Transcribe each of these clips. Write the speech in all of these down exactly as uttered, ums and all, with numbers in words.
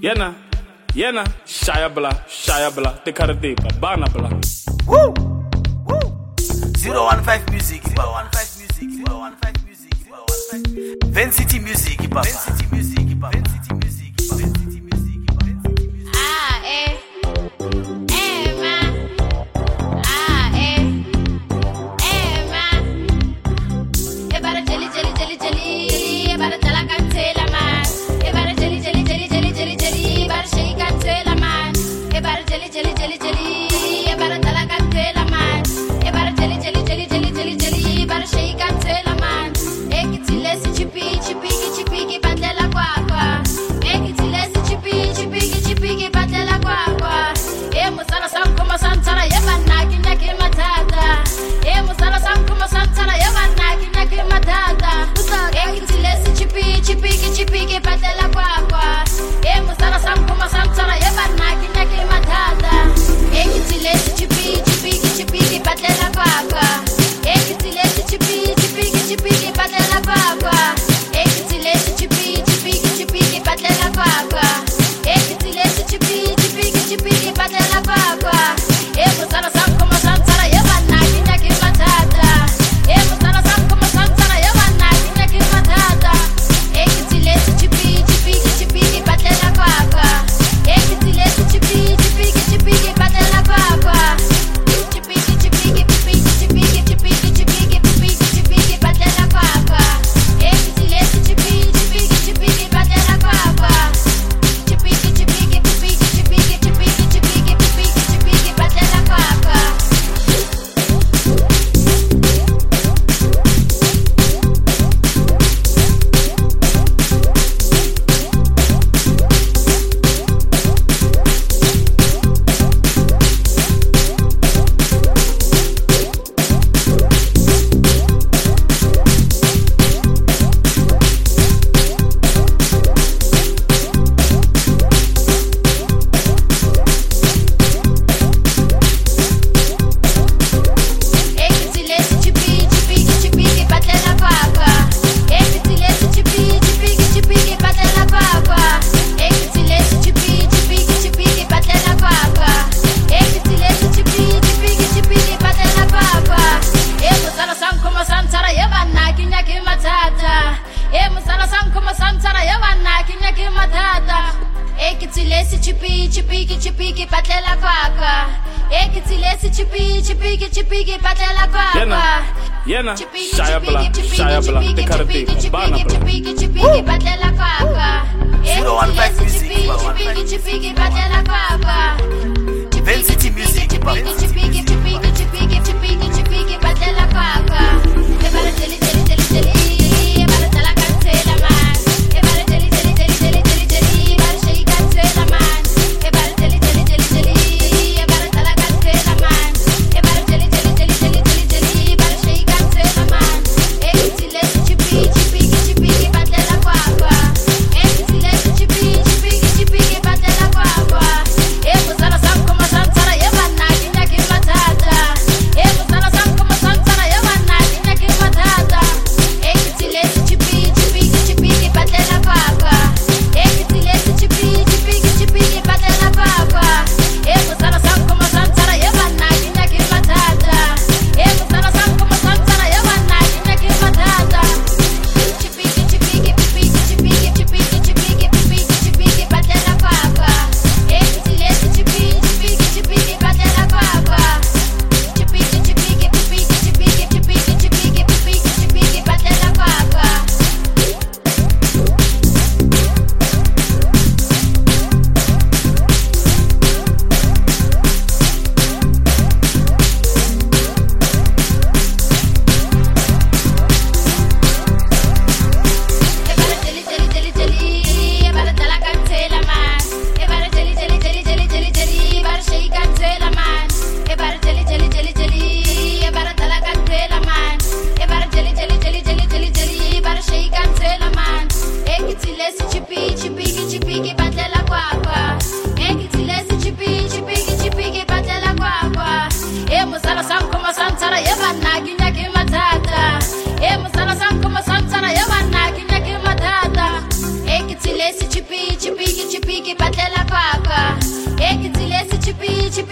Yena, yena, shaya bla, shaya bla, te karate, bana bla. Woo! Woo! zero one five music, zero one five music, zero one five music, zero one five. Ven City music, Ven City music, Ven City music, Ven City music, Ven City music. Ah, eh. Eh, ma. Ah, eh. Eh, ma. E bara jelly, jelly, jelly, jelly. E bara jala kantela man. E bara jelly, jelly, jelly, jelly, jelly, jelly. E bara shake kantela man. E bara jelly, jelly, jelly, jelly. E bara jala kantela man. E bara jelly, jelly, jelly, jelly, jelly, jelly. E bara shake kantela man. E kitile si chipi, chipi, chipi, chipi, bandela kwa kwa. E kitile si chipi, chipi, chipi, chipi, bandela kwa kwa. E musala sam kuma santara ye banna kinya ke matata. E musala sam kuma santara ye banna kinya ke matata. E kitile si chipi, chipi, chipi, bandela kwa kwa. E musala sam kuma santara ye banna kinya ke matata. E kitile si chipi, chipi, chipi, bandela kwa kwa. E kitile si chipi, chipi, chipi, bandela kwa kwa. E kitile si chipi, chipi, chipi, bandela kwa kwa. E kitile si chipi, chipi, chipi, bandela kwa kwa. E musala sam kuma santara ye banna kinya ke matata. E musala sam kuma santara ye banna kinya ke matata. E kitile si chipi, chipi, chipi, bandela kwa kwa. E kitile si chipi, chipi, chipi, bandela kwa kwa. Chipi, chipi, chipi, chipi, chipi, chipi, chipi, chipi, bandela kwa kwa. E kitile si chipi, chipi, chipi, bandela kwa kwa. Chipi, chipi, chipi, chipi, chipi, chipi, chipi, chipi, bandela kwa kwa. E kitile si chipi, chipi, chipi, bandela kwa kwa. E kitile si chipi, chipi, chipi, bandela kwa kwa. E kitile si chipi, chipi, chipi, bandela kwa kwa. E kitile si chipi, chipi, chipi, bandela kwa kwa. E musala sam kuma santara ye banna kinya ke matata. E musala sam kuma santara ye banna kinya ke matata. E kitile si chipi, chipi, chipi, bandela kwa kwa. E kitile si chipi, chipi, chipi, bandela kwa Yena, kwa. yena, shaya bla, shaya bla, te karate, bana bla. zero one five music, zero one five music. Ven City music, Ven City music. It was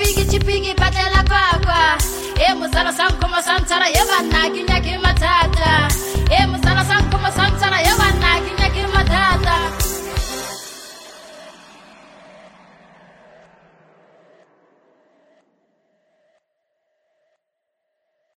chipigi chipigi patela kwa kwa. E musalo sam como santara yeba na